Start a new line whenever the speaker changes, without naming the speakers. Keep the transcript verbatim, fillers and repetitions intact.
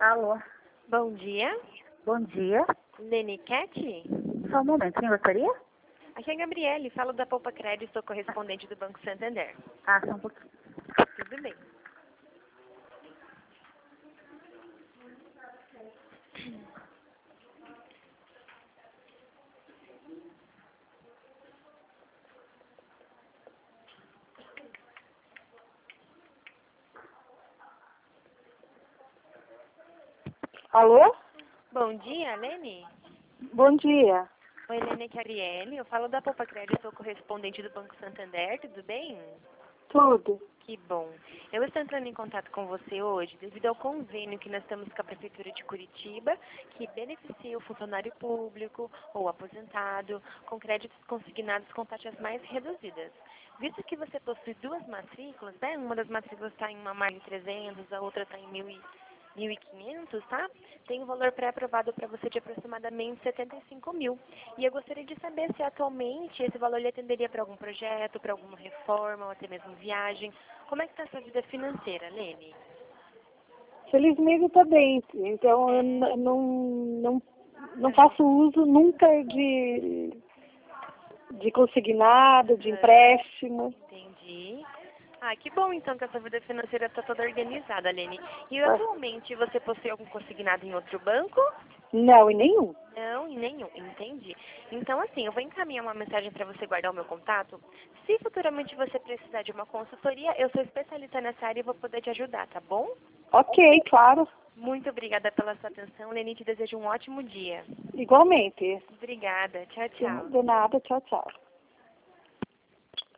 Alô,
Bom dia.
bom dia.
Lene Cat?
Só um momento, quem gostaria?
Aqui é a Gabriele, falo da Poupa Crédito, sou correspondente do Banco Santander.
Ah, só um pouquinho.
Tudo bem.
Alô?
Bom dia, Lene.
Bom dia.
Oi, Lene, aqui é a Arielle, eu falo da Poupa Crédito, sou correspondente do Banco Santander, tudo bem?
Tudo.
Que bom. Eu estou entrando em contato com você hoje devido ao convênio que nós temos com a Prefeitura de Curitiba, que beneficia o funcionário público ou aposentado com créditos consignados com taxas mais reduzidas. Visto que você possui duas matrículas, né? Uma das matrículas está em uma margem trezentos, a outra está em mil e mil e quinhentos, tá? Tem um valor pré-aprovado para você de aproximadamente setenta e cinco mil. E eu gostaria de saber se atualmente esse valor lhe atenderia para algum projeto, para alguma reforma ou até mesmo viagem. Como é que está a sua vida financeira, Lene?
Felizmente está bem. Então eu n- não, não, não faço uso nunca de, de consignado, de empréstimo.
Entendi. Ah, que bom então que a sua vida financeira está toda organizada, Lene. E
Ah,
atualmente você possui algum consignado em outro banco?
Não, em nenhum.
Não, em nenhum, entendi. Então, assim, eu vou encaminhar uma mensagem para você guardar o meu contato. Se futuramente você precisar de uma consultoria, eu sou especialista nessa área e vou poder te ajudar, tá bom?
Ok, claro.
Muito obrigada pela sua atenção, Leni. Te desejo um ótimo dia.
Igualmente.
Obrigada. Tchau,
De
tchau.
de nada, tchau, tchau.